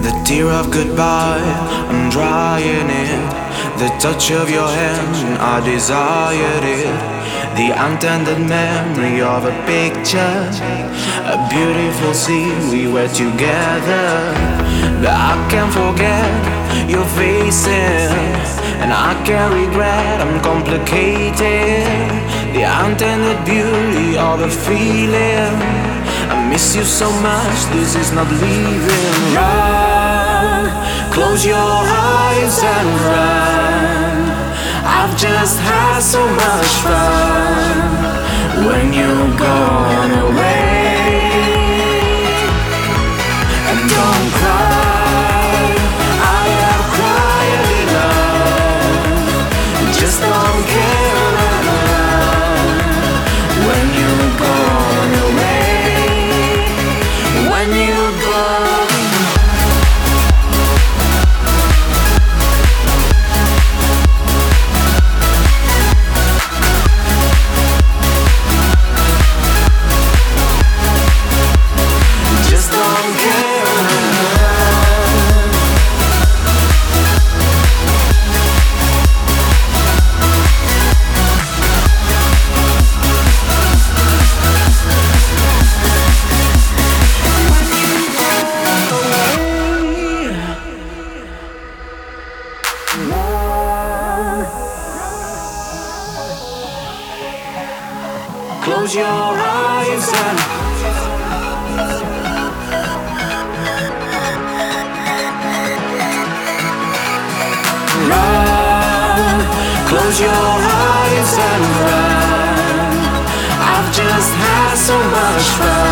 The tear of goodbye, I'm drying it. The touch of your hand, I desired it. The unintended memory of a picture, a beautiful scene we were together. But I can't forget your facing, and I can't regret, I'm complicated. The unintended beauty of a feeling, I miss you so much, this is not leaving. Run, close your eyes and run. I've just had so much fun when you're gone away. And don't cry, I have cried enough. Just don't care enough when you're gone away. When you're gone. Close your eyes and run. Close your eyes and run. I've just had so much fun.